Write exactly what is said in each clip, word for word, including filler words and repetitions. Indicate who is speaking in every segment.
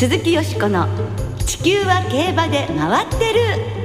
Speaker 1: 鈴木よしこの地球は競馬で回ってる。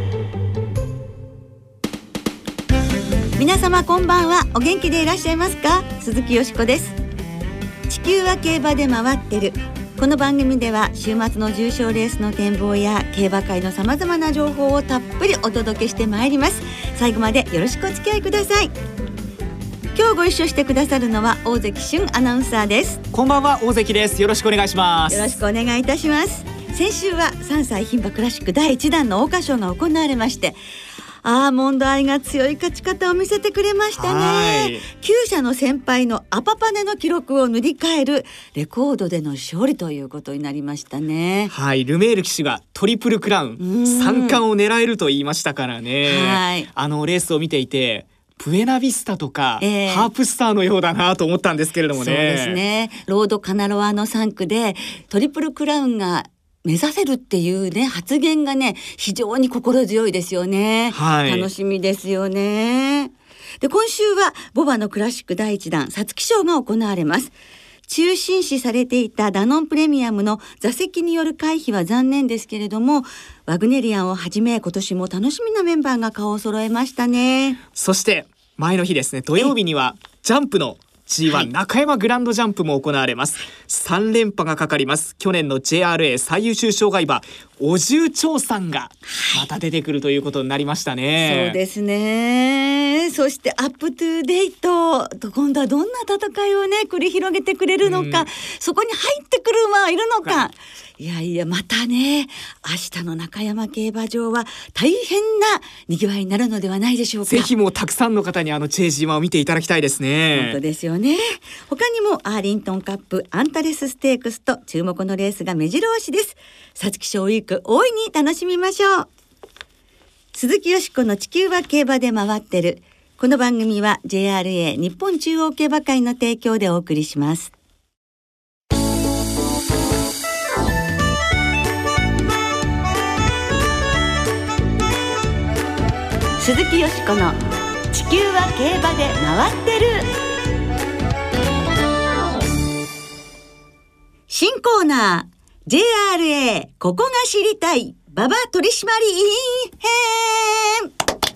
Speaker 1: 皆様こんばんは。お元気でいらっしゃいますか？鈴木よしこです。地球は競馬で回ってる。この番組では週末の重賞レースの展望や競馬界のさまざまな情報をたっぷりお届けしてまいります。最後までよろしくお付き合いください。今日ご一緒してくださるのは大関俊アナウンサーです。
Speaker 2: こんばんは、大関です。よろしくお願いします。
Speaker 1: よろしくお願いいたします。先週はさんさい牝馬クラシックだいいちだんの桜花賞が行われまして、アーモンドアイが強い勝ち方を見せてくれましたね。きゅう社の先輩のアパパネの記録を塗り替えるレコードでの勝利ということになりましたね。
Speaker 2: はい、ルメール騎手がトリプルクラウンさん冠を狙えると言いましたからね。はい、あのレースを見ていてプエナビスタとか、えー、ハープスターのようだなと思ったんですけれどもね。
Speaker 1: そうですね。ロードカナロアのさん区でトリプルクラウンが目指せるっていうね発言がね非常に心強いですよね。はい、楽しみですよね。で、今週はボバのクラシックだいいちだん皐月賞が行われます。中心視されていたダノンプレミアムの座席による回避は残念ですけれども、ワグネリアンをはじめ今年も楽しみなメンバーが顔を揃えましたね。
Speaker 2: そして前の日ですね、土曜日にはジャンプのジーワン 中山グランドジャンプも行われます。さんれんぱがかかります。去年の ジェイアールエー 最優秀障害馬オジュウチョウさんがまた出てくるということになりましたね。
Speaker 1: そうですね。そしてアップトゥデイト今度はどんな戦いをね繰り広げてくれるのか、そこに入ってくる馬はいるのか。いやいや、またね明日の中山競馬場は大変な賑わいになるのではないでしょうか。
Speaker 2: ぜひもうたくさんの方にあの ジェイジーワン を見ていただきたいですね。
Speaker 1: 本当ですよね。他にもアーリントンカップ、アンタレスステークスと注目のレースが目白押しです。皐月賞ウィーク大いに楽しみましょう。鈴木よしこの地球は競馬で回ってる。この番組は ジェイアールエー 日本中央競馬会の提供でお送りします。鈴木よしこの地球は競馬で回ってる。新コーナー ジェイアールエー ここが知りたい馬場取締員編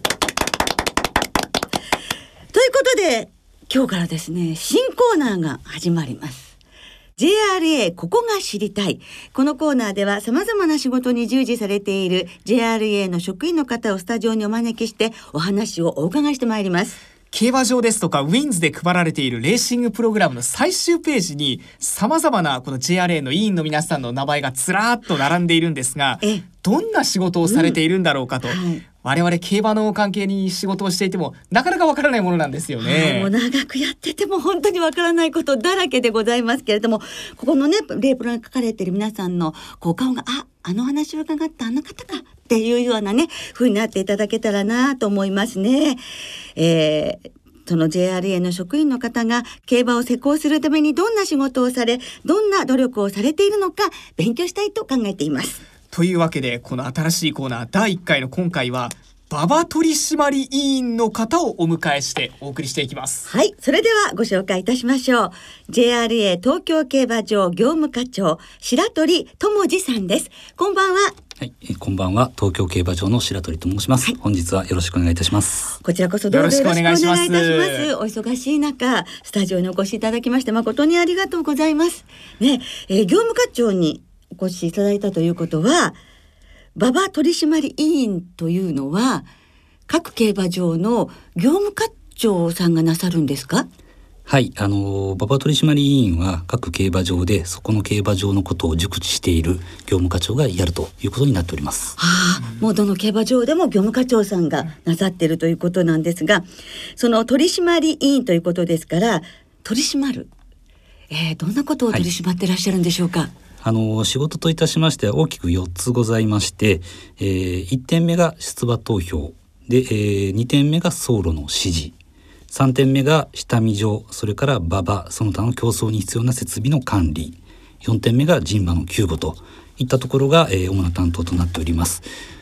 Speaker 1: ということで、今日からですね新コーナーが始まります。 ジェイアールエー ここが知りたい。このコーナーでは様々な仕事に従事されている ジェイアールエー の職員の方をスタジオにお招きしてお話をお伺いしてまいります。
Speaker 2: 競馬場ですとかウィンズで配られているレーシングプログラムの最終ページに様々なこの ジェイアールエー の委員の皆さんの名前がずらーっと並んでいるんですが、どんな仕事をされているんだろうかと、うんはい、我々競馬の関係に仕事をしていてもなかなかわからないものなんですよね。
Speaker 1: はい、もう長くやってても本当にわからないことだらけでございますけれども、ここのねレープロに書かれている皆さんのこう顔がああの話を伺ったあの方かっていうようなね風になっていただけたらなと思いますね。えーその ジェイアールエー の職員の方が競馬を施行するためにどんな仕事をされ、どんな努力をされているのか勉強したいと考えています。
Speaker 2: というわけで、この新しいコーナーだいいっかいの今回は馬場取締委員の方をお迎えしてお送りしていきます。
Speaker 1: はい、それではご紹介いたしましょう。 ジェイアールエー 東京競馬場業務課長白鳥智次さんです。こんばんは。
Speaker 3: はい、えー、こんばんは。東京競馬場の白鳥と申します、はい、本日はよろしくお願いいたします。
Speaker 1: こちらこそどうぞよろしくお願いいたします。お忙しい中スタジオにお越しいただきまして誠にありがとうございますね。えー、業務課長にお越しいただいたということは、馬場取締委員というのは各競馬場の業務課長さんがなさるんですか？
Speaker 3: はい、あの馬場取締委員は各競馬場でそこの競馬場のことを熟知している業務課長がやるということになっております。
Speaker 1: はあ、もうどの競馬場でも業務課長さんがなさっているということなんですが、その取締委員ということですから取り締まる、えー、どんなことを取り締まってらっしゃるんでしょうか？はい、
Speaker 3: あの仕事といたしましては大きくよっつございまして、えー、いってんめが出馬投票で、えー、にてんめが走路の指示、さんてんめが下見場、それから馬場その他の競争に必要な設備の管理、よんてんめが人馬の救護といったところが、えー、主な担当となっております。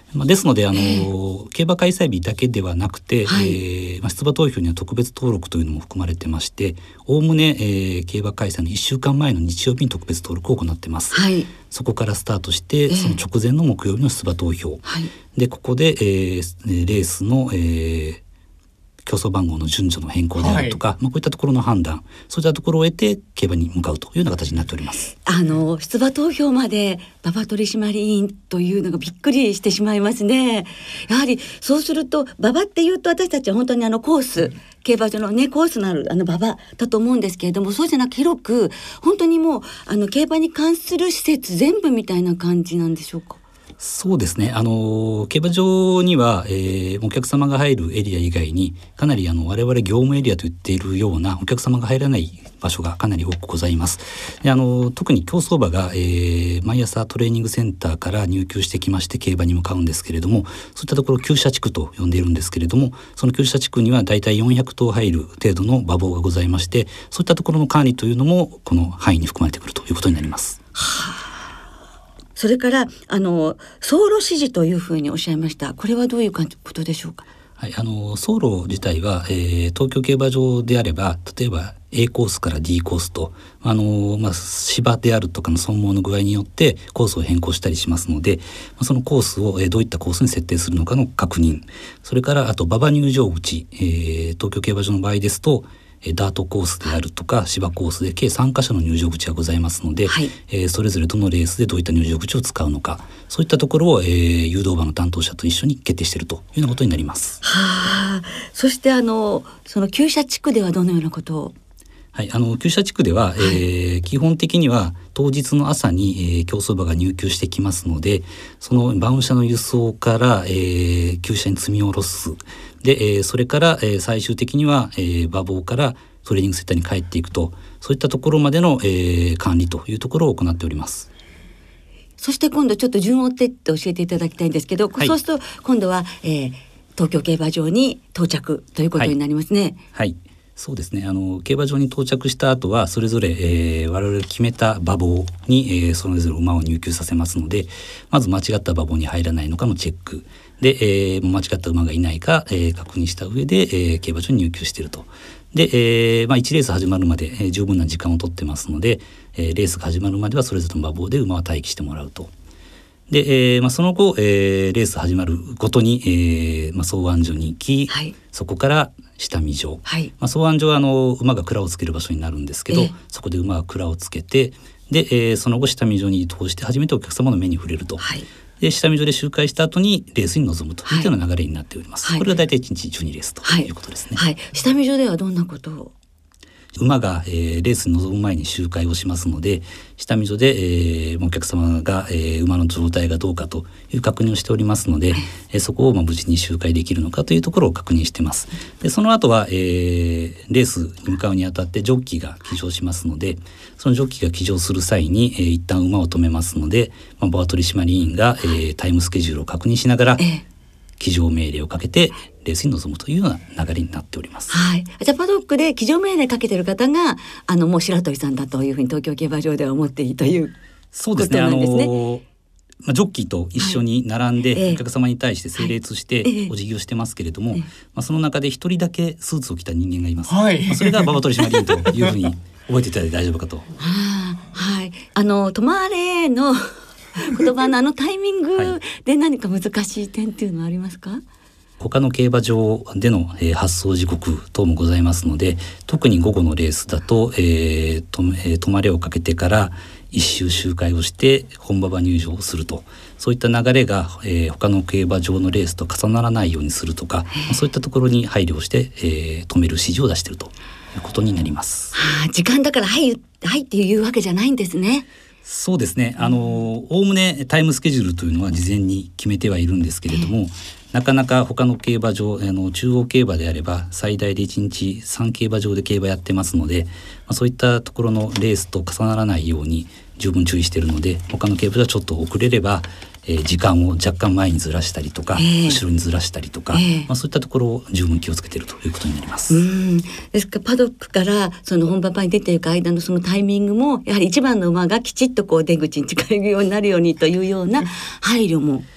Speaker 3: まあ、ですのであの競馬開催日だけではなくて、はい、えーまあ、出馬投票には特別登録というのも含まれてまして、おおむね、えー、競馬開催のいっしゅうかんまえの日曜日に特別登録を行ってます、はい、そこからスタートして、えー、その直前の木曜日の出馬投票、はい、でここで、えー、レースの、えー競争番号の順序の変更であるとか、はい、まあ、こういったところの判断、そういったところを得て競馬に向かうというような形になっております。
Speaker 1: あの出馬投票まで馬場取締員というのがびっくりしてしまいますね。やはりそうすると馬場っていうと私たちは本当にあのコース、競馬場のねコースのあるあの馬場だと思うんですけれども、そうじゃなく広く本当にもうあの競馬に関する施設全部みたいな感じなんでしょうか。
Speaker 3: そうですね、あの競馬場には、えー、お客様が入るエリア以外にかなりあの我々業務エリアと言っているようなお客様が入らない場所がかなり多くございます。であの特に競走馬が、えー、毎朝トレーニングセンターから入厩してきまして競馬に向かうんですけれども、そういったところ厩舎地区と呼んでいるんですけれども、その厩舎地区にはだいたいよんひゃくとう入る程度の馬房がございまして、そういったところの管理というのもこの範囲に含まれてくるということになります。はあ、
Speaker 1: それからあの走路指示というふうにおっしゃいました。これはどういうことでしょうか。
Speaker 3: はい、あの走路自体は、えー、東京競馬場であれば例えば A コースから D コースとあの、まあ、芝であるとかの損耗の具合によってコースを変更したりしますので、まあ、そのコースを、えー、どういったコースに設定するのかの確認、それからあと馬場入場口、えー、東京競馬場の場合ですとダートコースであるとか芝コースで計さんかしょの入場口がございますので、はい、えー、それぞれどのレースでどういった入場口を使うのか、そういったところを、えー、誘導馬の担当者と一緒に決定しているというようなことになります。
Speaker 1: はあ、そしてあのその厩舎地区ではどのようなことを。
Speaker 3: はい、あの厩舎地区では、はい、えー、基本的には当日の朝に、えー、競走馬が入厩してきますので、その馬運車の輸送から、えー、厩舎に積み下ろすで、えー、それから、えー、最終的には、えー、馬房からトレーニングセンターに帰っていくと、そういったところまでの、えー、管理というところを行っております。
Speaker 1: そして今度ちょっと順を追ってって教えていただきたいんですけど、はい、そうすると今度は、えー、東京競馬場に到着ということになりますね。はい、
Speaker 3: はい、そうですね、あの競馬場に到着した後はそれぞれ、えー、我々決めた馬房に、えー、それぞれ馬を入厩させますので、まず間違った馬房に入らないのかのチェックで、えー、間違った馬がいないか、えー、確認した上で、えー、競馬場に入厩していると。で、えーまあ、いちレース始まるまで、えー、十分な時間を取ってますので、えー、レースが始まるまではそれぞれの馬房で馬は待機してもらうと。で、えーまあ、その後、えー、レース始まるごとに、えーまあ、走安所に行き、はい、そこから下見場、はい、まあ、走安所はあの馬が鞍をつける場所になるんですけど、えー、そこで馬が鞍をつけて、で、えー、その後下見場に移動して初めてお客様の目に触れると。はい、で下見場で周回した後にレースに臨むというような流れになっております。はい、これが大体いちにちじゅうにレースということですね。
Speaker 1: はいはい、下見場ではどんなことを。
Speaker 3: 馬が、えー、レースに臨む前に周回をしますので、下見所で、えー、お客様が、えー、馬の状態がどうかという確認をしておりますので、えー、そこを、まあ、無事に周回できるのかというところを確認しています。でその後は、えー、レースに向かうにあたってジョッキーが騎乗しますので、そのジョッキーが騎乗する際に、えー、一旦馬を止めますので、まあ、馬場取締員が、えー、タイムスケジュールを確認しながら、えー騎乗命令をかけてレースに臨むというような流れになっております。
Speaker 1: はい、じゃあパドックで騎乗命令かけてる方があのもう白鳥さんだというふうに東京競馬場では思っていいということなんですね。
Speaker 3: そうですね、あのまあ、ジョッキーと一緒に並んで、はい、お客様に対して整列してお辞儀をしてますけれども、はい、まあ、その中で一人だけスーツを着た人間がいます。はい、まあ、それが馬場取締員というふうに覚えていただいて大丈夫かと。は
Speaker 1: あ、はい、あの止まれの言葉のあのタイミングで何か難しい点っていうのはありますか。はい、
Speaker 3: 他の競馬場での、えー、発走時刻等もございますので、特に午後のレースだと、えーとえー、止まれをかけてから一周周回をして本馬場入場をすると、そういった流れが、えー、他の競馬場のレースと重ならないようにするとか、まあ、そういったところに配慮をして、えー、止める指示を出しているということになります。
Speaker 1: はあ、時間だからはいはいっていうわけじゃないんですね。
Speaker 3: そうですね、あのおおむねタイムスケジュールというのは事前に決めてはいるんですけれども、えー、なかなか他の競馬場、あの中央競馬であれば最大でいちにちさん競馬場で競馬やってますので、まあ、そういったところのレースと重ならないように十分注意しているので、他の競馬場はちょっと遅れれば、えー、時間を若干前にずらしたりとか、えー、後ろにずらしたりとか、えーまあ、そういったところを十分気をつけているということになります。
Speaker 1: うん、ですからパドックからその本馬場に出ていく間のそのタイミングもやはり一番の馬がきちっとこう出口に近いようになるようにというような配慮も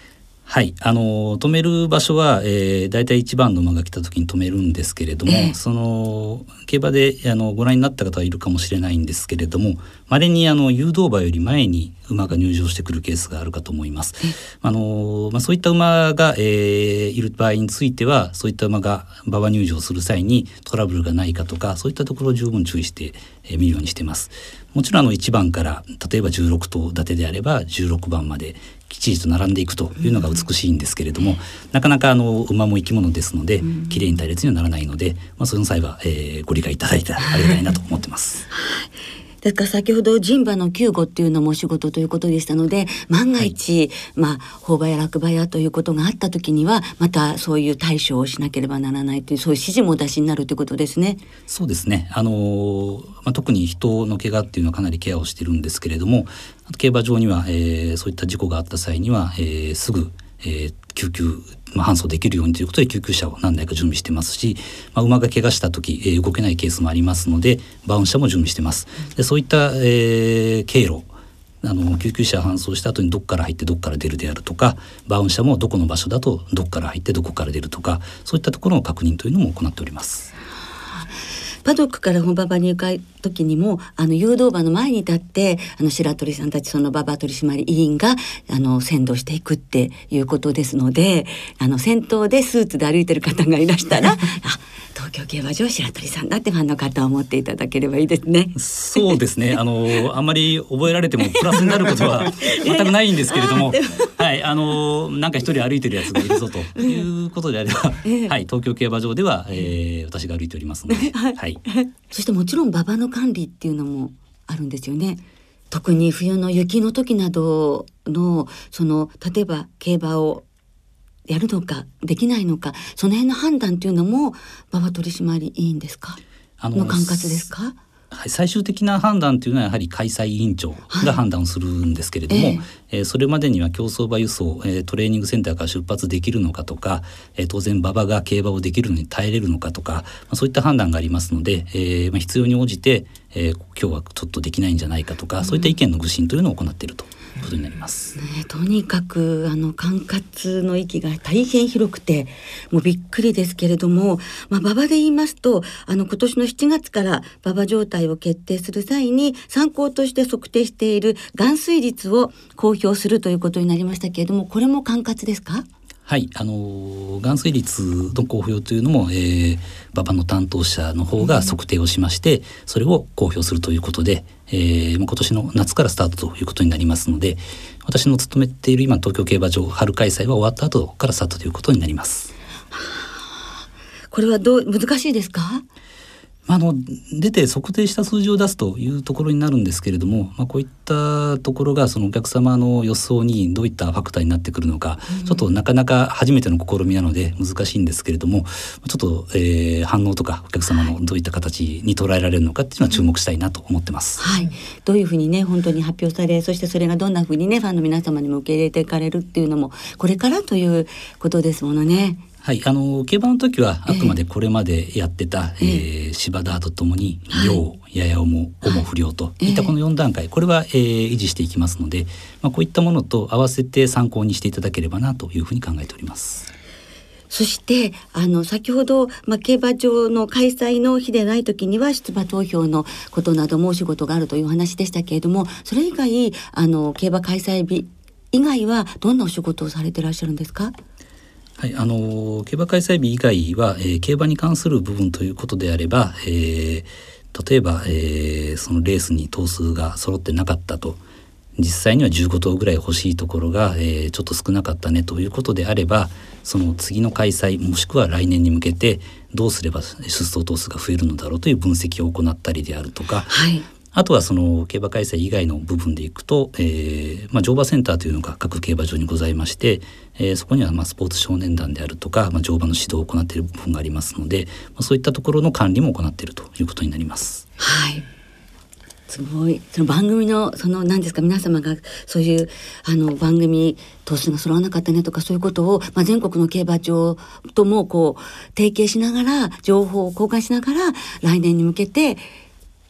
Speaker 3: はい、あの止める場所は、えー、だいたいいちばんの馬が来た時に止めるんですけれども、えー、その競馬であのご覧になった方はいるかもしれないんですけれども、稀にあの誘導馬より前に馬が入場してくるケースがあるかと思います。あの、まあ、そういった馬が、えー、いる場合については、そういった馬が馬場入場する際にトラブルがないかとか、そういったところを十分注意して、えー、見るようにしています。もちろんあのいちばんから例えばじゅうろく頭立てであればじゅうろくばんまできっちりと並んでいくというのが美しいんですけれども、うん、なかなかあの馬も生き物ですので、うん、きれいに隊列にはならないので、まあ、その際は、えー、ご理解いただいたらありがたいなと思ってます。
Speaker 1: ですから先ほど人馬の救護っていうのもお仕事ということでしたので、万が一、はい、まあ法馬や落馬やということがあった時にはまたそういう対処をしなければならないという、そういう指示もお出しになるということですね。
Speaker 3: そうですね、あのまあ、特に人の怪我っていうのはかなりケアをしているんですけれども、競馬場には、えー、そういった事故があった際には、えー、すぐ、えー、救急、まあ、搬送できるようにということで救急車を何台か準備してますし、まあ、馬が怪我した時、えー、動けないケースもありますのでバウン車も準備してます。でそういった、えー、経路、あの救急車搬送した後にどこから入ってどこから出るであるとか、バウン車もどこの場所だとどこから入ってどこから出るとか、そういったところの確認というのも行っております。
Speaker 1: パドックから本馬場に向かう時にもあの誘導馬の前に立ってあの白鳥さんたちその馬場取締委員があの先導していくっていうことですので、あの先頭でスーツで歩いてる方がいらしたらあ東京競馬場白鳥さんだってファンの方を思っていただければいいですね。
Speaker 3: そうですね、あのあんまり覚えられてもプラスになることは全くないんですけれどもはい、あのなんか一人歩いてるやつがいるぞということであれば、えーはい、東京競馬場では、えー、私が歩いておりますので、はいはい、
Speaker 1: そしてもちろん馬場の管理っていうのもあるんですよね。特に冬の雪の時などのその例えば競馬をやるのかできないのか、その辺の判断というのも馬場取締委員ですか、あのの管轄ですか。
Speaker 3: はい、最終的な判断というのはやはり開催委員長が判断をするんですけれども、はい、えーえー、それまでには競走馬輸送、えー、トレーニングセンターから出発できるのかとか、えー、当然馬場が競馬をできるのに耐えれるのかとか、まあ、そういった判断がありますので、えーまあ、必要に応じて、えー、今日はちょっとできないんじゃないかとか、うん、そういった意見の具申というのを行っているということになります、
Speaker 1: ね、とにかくあの管轄の域が大変広くてもうびっくりですけれども、まあ、馬場で言いますとあの今年のしちがつから馬場状態を決定する際に参考として測定している含水率を公表するということになりましたけれども、これも管轄ですか。
Speaker 3: はい、あの含水率の公表というのも、えー、馬場の担当者の方が測定をしまして、うん、それを公表するということで、えー、今年の夏からスタートということになりますので、私の勤めている今東京競馬場春開催は終わった後からスタートということになります。
Speaker 1: これはどう難しいですか。
Speaker 3: あの出て測定した数字を出すというところになるんですけれども、まあ、こういったところがそのお客様の予想にどういったファクターになってくるのか、うん、ちょっとなかなか初めての試みなので難しいんですけれども、ちょっと、えー、反応とかお客様のどういった形に捉えられるのかっていうのは注目したいなと思ってます、
Speaker 1: はい、どういうふうにね本当に発表され、そしてそれがどんなふうにねファンの皆様にも受け入れていかれるっていうのもこれからということですものね。
Speaker 3: はい、あの競馬の時はあくまでこれまでやってた、えーえー、芝ダートともに良、やや重、重不良といったこのよん段階、これは、えー、維持していきますので、まあ、こういったものと合わせて参考にしていただければなというふうに考えております。
Speaker 1: そしてあの先ほど、まあ、競馬場の開催の日でない時には出馬投票のことなどもお仕事があるというお話でしたけれども、それ以外あの競馬開催日以外はどんなお仕事をされていらっしゃるんですか。
Speaker 3: はい、あの競馬開催日以外は、えー、競馬に関する部分ということであれば、えー、例えば、えー、そのレースに頭数が揃ってなかったと、実際にはじゅうご頭ぐらい欲しいところが、えー、ちょっと少なかったねということであれば、その次の開催もしくは来年に向けてどうすれば出走頭数が増えるのだろうという分析を行ったりであるとか、はい、あとはその競馬開催以外の部分でいくと、えーまあ、乗馬センターというのが各競馬場にございまして、えー、そこにはまあスポーツ少年団であるとか、まあ、乗馬の指導を行っている部分がありますので、まあ、そういったところの管理も行っているということになります。
Speaker 1: はい、すごい。その番組のその何ですか、皆様がそういうあの番組頭数が揃わなかったねとかそういうことを、まあ、全国の競馬場ともこう提携しながら情報を交換しながら来年に向けて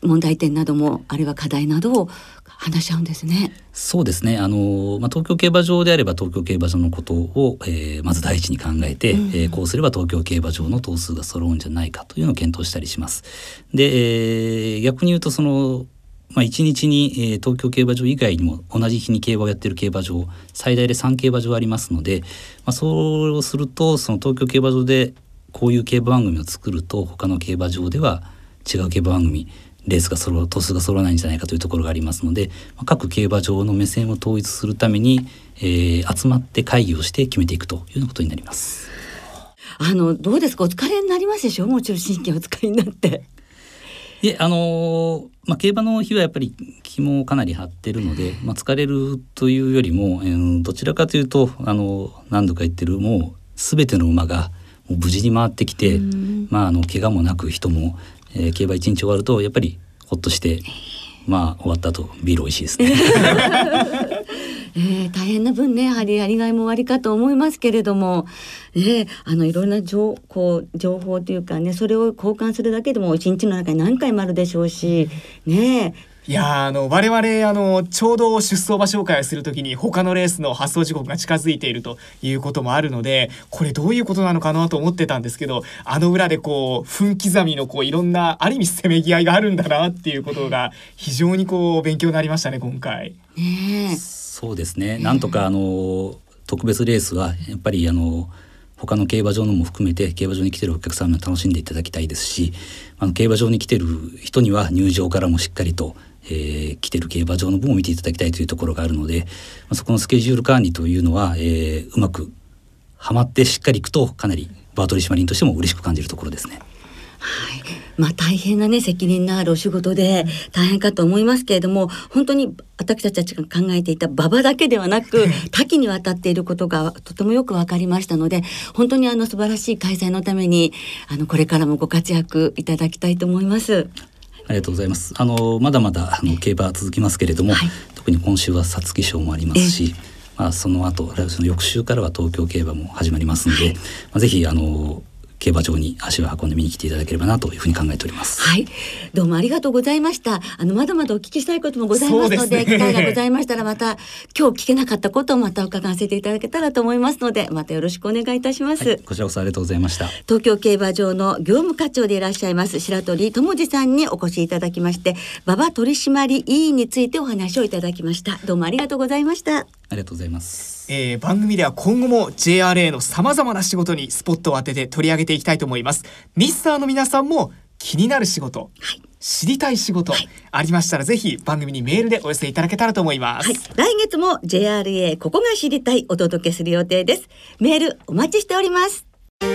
Speaker 1: 問題点などもあるいは課題などを話し合うんですね。
Speaker 3: そうですね。あの、まあ、東京競馬場であれば東京競馬場のことを、えー、まず第一に考えて、うん、えー、こうすれば東京競馬場の頭数が揃うんじゃないかというのを検討したりします。で、えー、逆に言うとその、まあ、いちにちに、えー、東京競馬場以外にも同じ日に競馬をやっている競馬場最大でさん競馬場ありますので、まあ、そうするとその東京競馬場でこういう競馬番組を作ると他の競馬場では違う競馬番組レースが揃う頭数が揃わないんじゃないかというところがありますので、まあ、各競馬場の目線を統一するために、えー、集まって会議をして決めていくというようなことになります。
Speaker 1: あのどうですか、お疲れになりますでしょ、もちろん神経お疲れになって。
Speaker 3: いえ、あのーまあ、競馬の日はやっぱり気もかなり張ってるので、まあ、疲れるというよりも、えー、どちらかというと、あの何度か言ってるもう全ての馬がもう無事に回ってきて、まあ、あの怪我もなく人も、えー、競馬一日終わるとやっぱりほっとして、まあ、終わった後ビール美味しいですね。
Speaker 1: えー、大変な分ねやはりやりがいもありかと思いますけれども、ね、あのいろんな情こう情報というかね、それを交換するだけでも一日の中に何回もあるでしょうしね。
Speaker 2: いやあの我々あのちょうど出走馬紹介をするときに他のレースの発走時刻が近づいているということもあるので、これどういうことなのかなと思ってたんですけど、あの裏でこう分刻みのこういろんなある意味せめぎ合いがあるんだなっていうことが非常にこう勉強になりましたね今回。
Speaker 1: ね、
Speaker 3: そうですね。なんとかあの特別レースはやっぱりあの他の競馬場のも含めて競馬場に来てるお客さんも楽しんでいただきたいですし、あの競馬場に来てる人には入場からもしっかりと、えー、来てる競馬場の分を見ていただきたいというところがあるので、まあ、そこのスケジュール管理というのは、えー、うまくはまってしっかりいくとかなり馬取締人としても嬉しく感じるところですね。
Speaker 1: はい、まあ、大変なね責任のあるお仕事で大変かと思いますけれども、本当に私たちが考えていた馬場だけではなく多岐にわたっていることがとてもよく分かりましたので、本当にあの素晴らしい開催のためにあのこれからもご活躍いただきたいと思います。
Speaker 3: ありがとうございます。あのまだまだあの競馬続きますけれども、はい、特に今週は皐月賞もありますし、まあ、その後その翌週からは東京競馬も始まりますので、はい、まあ、ぜひあの競馬場に足を運んで見に来ていただければなというふうに考えております。
Speaker 1: はい、どうもありがとうございました。あのまだまだお聞きしたいこともございますので、機会がございましたらまた今日聞けなかったことをまた伺わせていただけたらと思いますので、またよろしくお願いいたします。はい、
Speaker 3: こちらこそありがとうございました。
Speaker 1: 東京競馬場の業務課長でいらっしゃいます白鳥智次さんにお越しいただきまして、馬場取締委員についてお話をいただきました。どうもありがとうございました。
Speaker 3: ありがとうございます。
Speaker 2: えー、番組では今後も ジェイアールエー のさまざまな仕事にスポットを当てて取り上げていきたいと思います。ミスターの皆さんも気になる仕事、はい、知りたい仕事、はい、ありましたらぜひ番組にメールでお寄せいただけたらと思います。はい、
Speaker 1: 来月も ジェイアールエー ここが知りたいお届けする予定です。メールお待ちしております。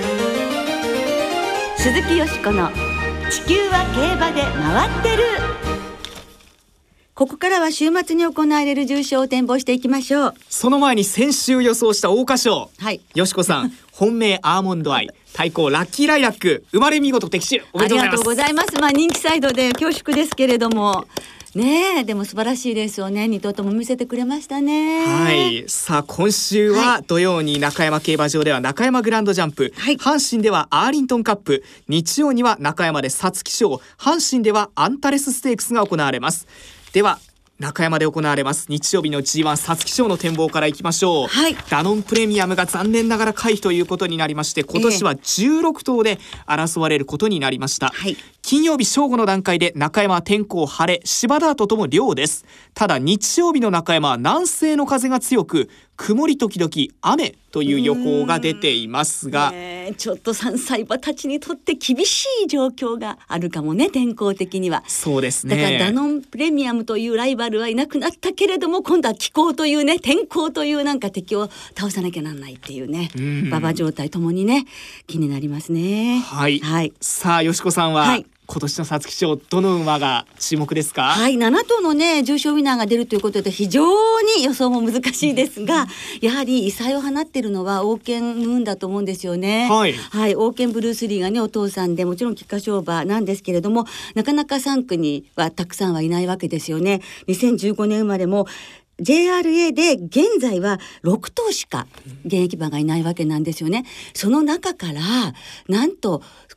Speaker 1: 鈴木よしこの地球は競馬で回ってる。ここからは週末に行われる重賞を展望していきましょう。
Speaker 2: その前に先週予想した桜花賞、
Speaker 1: はい、
Speaker 2: よしこさん本命アーモンドアイ、対抗ラッキーライラック、生まれ見事的中、おめでとうございます。ありがとうございます。
Speaker 1: まあ、人気サイドで恐縮ですけれどもねえ、でも素晴らしいレースをねに頭とも見せてくれましたね。
Speaker 2: はい、さあ今週は土曜に中山競馬場では中山グランドジャンプ、はい、阪神ではアーリントンカップ、日曜には中山で皐月賞、阪神ではアンタレスステークスが行われます。では中山で行われます日曜日の ジーワン 皐月賞の展望からいきましょう。はい、ダノンプレミアムが残念ながら回避ということになりまして、今年はじゅうろく頭で争われることになりました。はい、金曜日正午の段階で中山は天候晴れ、芝ダートとも良です。ただ日曜日の中山は南西の風が強く曇り時々雨という予報が出ていますが、
Speaker 1: ね、ちょっとさんさい馬たちにとって厳しい状況があるかもね、天候的には。
Speaker 2: そうですね。
Speaker 1: だからダノンプレミアムというライバルはいなくなったけれども、今度は気候というね、天候というなんか敵を倒さなきゃなんないっていうね、馬場状態ともにね気になりますね。
Speaker 2: はい、はい、さあよしこさんは、はい、今年の皐月賞どの馬が注目ですか？
Speaker 1: はい、なな頭のね重賞ウィナーが出るということで非常に予想も難しいですが、やはり異彩を放っているのはオーケンムーンだと思うんですよね。はい、はい、オーケンブルースリーがねお父さんで、もちろん菊花賞馬なんですけれども、なかなかさん区にはたくさんはいないわけですよね。にせんじゅうごねん生まれもジェイアールエー で現在はろく頭しか現役馬がいないわけなんですよね。その中からなんと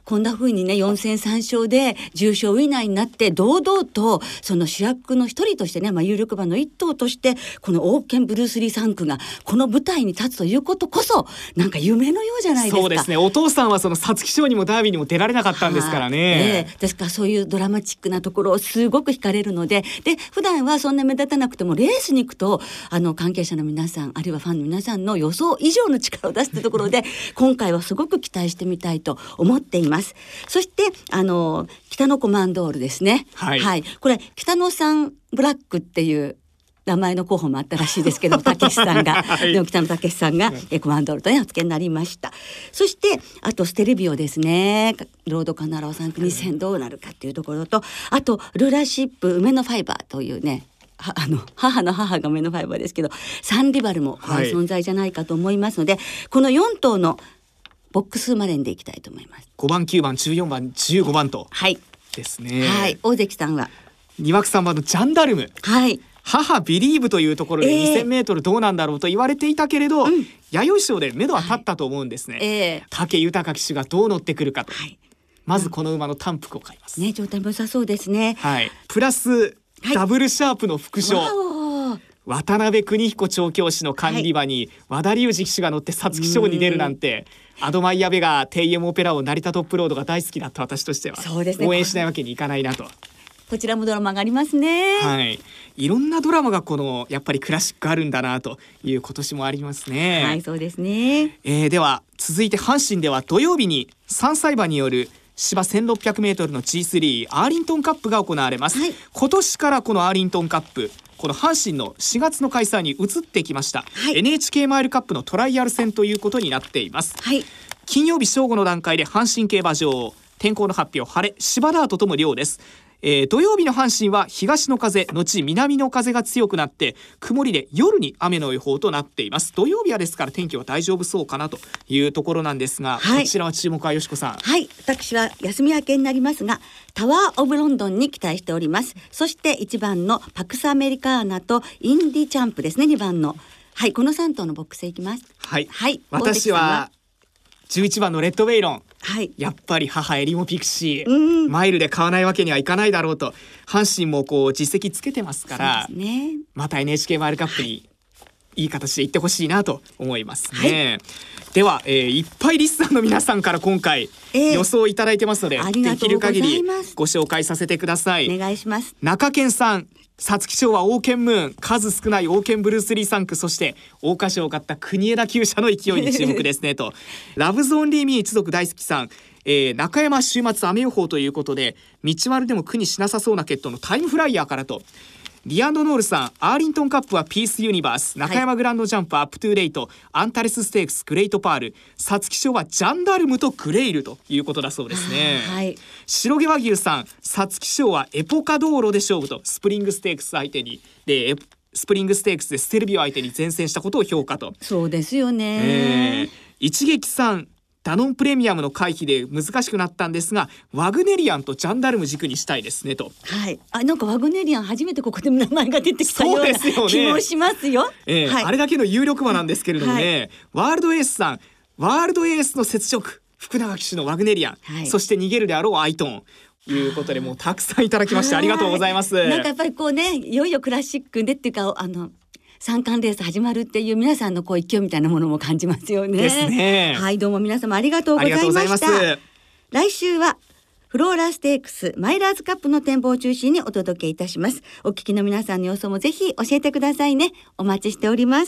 Speaker 1: こんな風にねよん戦さん勝で重賞ウィナーになって堂々とその主役の一人としてね、まあ、有力馬の一頭としてこのオーケンブルースリーさん区がこの舞台に立つということこそなんか夢のようじゃないですか。
Speaker 2: そうですね。お父さんはその皐月賞にもダービーにも出られなかったんですからね、
Speaker 1: えー、ですからそういうドラマチックなところをすごく惹かれるので、で普段はそんな目立たなくてもレースに行くとあの関係者の皆さんあるいはファンの皆さんの予想以上の力を出すってところで今回はすごく期待してみたいと思っています。そしてあの北のコマンドールですね、
Speaker 2: はい、
Speaker 1: はい、これ北野さんブラックっていう名前の候補もあったらしいですけどたけしさんが、はい、でも北野たけしさんが、えコマンドールとねお付けになりました。そしてあとステルビオですね、ロードカナローさん区に戦どうなるかっていうところと、あとルーラーシップ梅のファイバーというねあの母の母が梅のファイバーですけどサンリバルもこういう存在じゃないかと思いますので、はい、このよん頭のボックスマレンでいきたいと思います。
Speaker 2: ごばんきゅうばんじゅうよんばんじゅうごばんと、
Speaker 1: はい
Speaker 2: ですね。
Speaker 1: はい、大関さんは
Speaker 2: にわくさんばんのジャンダルム、
Speaker 1: はい、
Speaker 2: 母ビリーブというところでにせんメートルどうなんだろうと言われていたけれど、えーうん、弥生賞で目処は立ったと思うんですね、はい、えー、武豊騎手がどう乗ってくるかと、はい、まずこの馬の単服を買います、
Speaker 1: ね、状態も良さそうですね、
Speaker 2: はい、プラス、はい、ダブルシャープの副賞、渡辺邦彦調教師の管理馬に、はい、和田龍二騎手が乗って皐月賞に出るなんて、アドマイヤベがテイエムオペラを成田トップロードが大好きだった私としては、そうですね、応援しないわけにいかないなと。
Speaker 1: こちらもドラマがありますね。
Speaker 2: はい、いろんなドラマがこのやっぱりクラシックあるんだなという今年もありますね。
Speaker 1: はい、そうですね、
Speaker 2: えー、では続いて阪神では土曜日にさんさい馬による芝 せんろっぴゃくメートル の ジースリー アーリントンカップが行われます、はい、今年からこのアーリントンカップこの阪神のしがつの開催に移ってきました、はい、エヌエイチケー マイルカップのトライアル戦ということになっています、はい、金曜日正午の段階で阪神競馬場天候の発表晴れ芝ダートとも良です。えー、土曜日の阪神は東の風後南の風が強くなって曇りで夜に雨の予報となっています。土曜日はですから天気は大丈夫そうかなというところなんですが、はい、こちらは注目はよしこさん。
Speaker 1: はい、私は休み明けになりますがタワーオブロンドンに期待しております。そしていちばんのパクスアメリカーナとインディチャンプですね、にばんの、はい、このさん頭のボックスへ行きます。
Speaker 2: はい、はい、私はじゅういちばんのレッドウェイロン、
Speaker 1: はい、
Speaker 2: やっぱり母エリモピクシー、うん、マイルで買わないわけにはいかないだろうと阪神もこう実績つけてますから、そうですね、また エヌエイチケー マイルカップにいい形で行ってほしいなと思いますね、はい、では、えー、いっぱいリスナーの皆さんから今回、えー、予想いただいてますのでできる限りご紹介させてください。
Speaker 1: お願いします。
Speaker 2: 中堅さん、皐月賞はオーケンムーン、数少ないオーケンブルースリーさん区、そして桜花賞を買った国枝厩舎の勢いに注目ですねとラブズオンリーミー一族大好きさん、えー、中山週末雨予報ということで道丸でも苦にしなさそうな決闘のタイムフライヤーからと、リアンドノールさん、アーリントンカップはピースユニバース、中山グランドジャンプアップトゥーレイト、はい、アンタレスステークスグレートパール、皐月賞はジャンダルムとクレイルということだそうですね、はい、白毛和牛さん、皐月賞はエポカ道路で勝負と、スプリングステークス相手にでスプリングステークスでステルビオ相手に善戦したことを評価と。
Speaker 1: そうですよね、
Speaker 2: えー、一撃さん、ダノンプレミアムの回避で難しくなったんですがワグネリアンとジャンダルム軸にしたいですねと。
Speaker 1: はい、あ、なんかワグネリアン初めてここで名前が出てきたような気もしますよ。
Speaker 2: えーはい、あれだけの有力馬なんですけれどもね、はい、ワールドエースさん、ワールドエースの雪辱、福永騎手のワグネリアン、はい、そして逃げるであろうアイトンということでもうたくさんいただきましてありがとうございます。
Speaker 1: なんかやっぱりこうね、いよいよクラシックでっていうかあの三冠レース始まるっていう皆さんのこう勢いみたいなものも感じますよね。
Speaker 2: ですね。
Speaker 1: はい、どうも皆様ありがとうございました。来週はフローラステークスマイラーズカップの展望を中心にお届けいたします。お聞きの皆さんの様子もぜひ教えてくださいね。お待ちしております。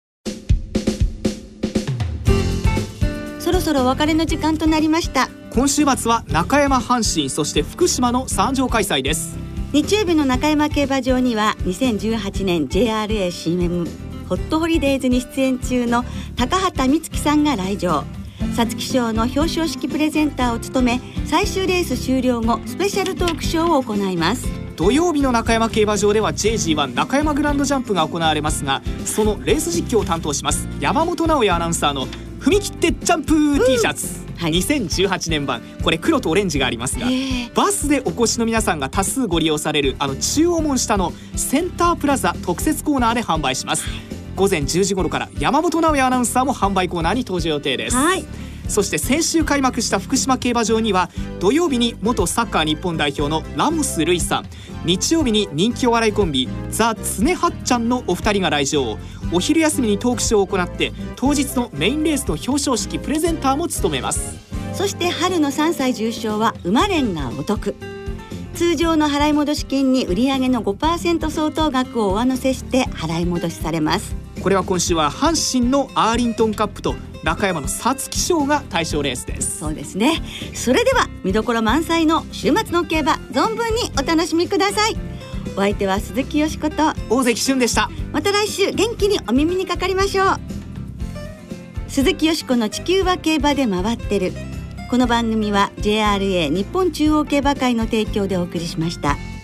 Speaker 1: そろそろお別れの時間となりました。
Speaker 2: 今週末は中山、阪神、そして福島のさん場開催です。
Speaker 1: 日曜日の中山競馬場にはにせんじゅうはちねん ジェイアールエー シーエム ホットホリデーズに出演中の高畑充希さんが来場。皐月賞の表彰式プレゼンターを務め、最終レース終了後スペシャルトークショーを行います。
Speaker 2: 土曜日の中山競馬場では ジェイジーワン 中山グランドジャンプが行われますが、そのレース実況を担当します山本直哉アナウンサーの踏み切ってジャンプ T シャツ、はい、にせんじゅうはちねん版、これ黒とオレンジがありますが、バスでお越しの皆さんが多数ご利用されるあの中央門下のセンタープラザ特設コーナーで販売します。午前じゅうじ頃から山本直哉アナウンサーも販売コーナーに登場予定です。
Speaker 1: はい、
Speaker 2: そして先週開幕した福島競馬場には土曜日に元サッカー日本代表のラモス・ルイさん、日曜日に人気お笑いコンビザ・ツネハッちゃんのお二人が来場。お昼休みにトークショーを行って当日のメインレースの表彰式プレゼンターも務めます。
Speaker 1: そして春のさんさい重賞は馬連がお得。通常の払い戻し金に売上の ごパーセント 相当額を上乗せして払い戻しされます。
Speaker 2: これは今週は阪神のアーリントンカップと中山の皐月賞が対象レースです。
Speaker 1: そうですね。それでは見どころ満載の週末の競馬存分にお楽しみください。お相手は鈴木よしこと
Speaker 2: 大関俊でした。
Speaker 1: また来週元気にお耳にかかりましょう。鈴木よしこの地球は競馬で回ってる。この番組は ジェイアールエー 日本中央競馬会の提供でお送りしました。